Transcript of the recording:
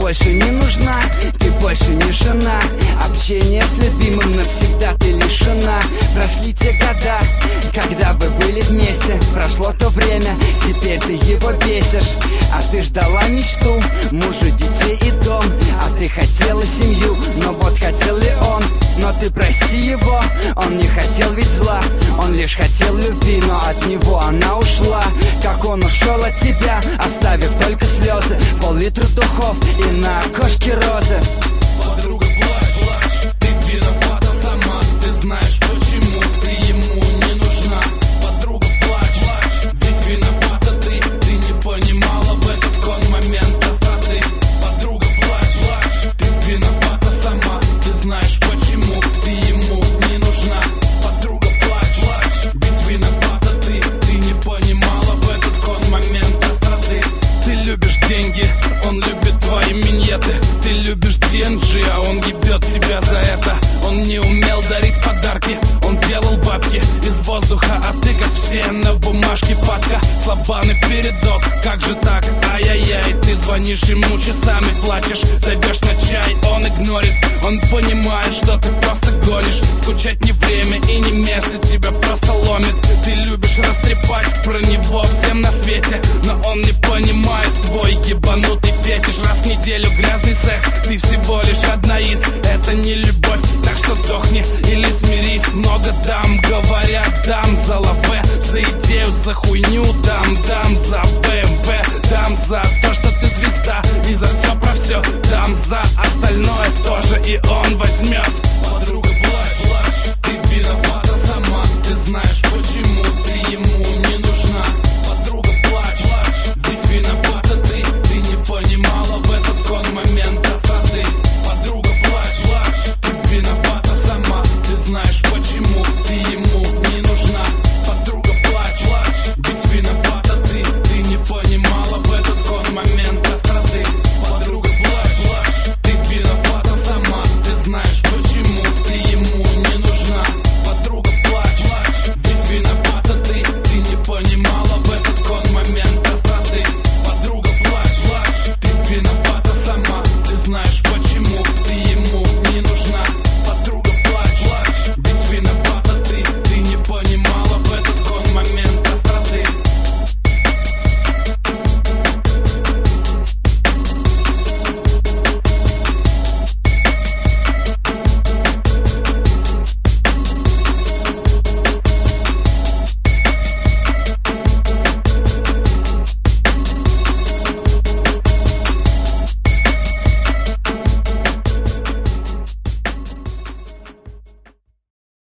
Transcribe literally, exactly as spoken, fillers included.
больше не нужна, ты больше не жена. Общение с любимым навсегда ты лишена. Прошли те года, когда вы были вместе. Прошло то время, теперь ты его бесишь. А ты ждала мечту, мужа, детей и дом. А ты хотела семью, но вот хотел ли он? Но ты прости его, он не хотел ведь зла. Он лишь хотел любви, но от него она ушла. Как он ушел от тебя, оставив только слезы, пол-литра духов и на окошке розы. Подруга, плачь, плачь, ты виновата сама. Ты знаешь почему, ты ему не нужна. Подруга, плачь, плачь, ведь виновата ты. Ты не понимала в этот кон момент остроты. Подруга, плачь, плачь, ты виновата сама. Ты знаешь почему, ты ему не нужна. Подруга, плачь, плачь, ведь виновата ты. Ты не понимала в этот кон момент остроты. Ты любишь деньги, он любит твои миньеты. Ты любишь ди эн джи, а он ебет себя за это. Он не умел дарить подарки, он делал бабки из воздуха. А ты, как все, на бумажке падка. Слабан и передок, как же так, ай-яй-яй. Ты звонишь ему часами, плачешь, зайдешь на чай. Он игнорит, он понимает, что ты просто гонишь. Скучать не время и не место, тебя просто ломит. Ты любишь растрепать про него всем на свете, но он не понимает твой ебанутый фетиш. Раз в неделю грязный секс, ты всего лишь одна из. Это не любовь, так что сдохни или смирись. Много дам, говорят, дам за лаве, за идею, за хуйню, дам, дам за бэ эм вэ, дам за то, что ты звезда, и за все про все, дам за остальное тоже, и он возьмет.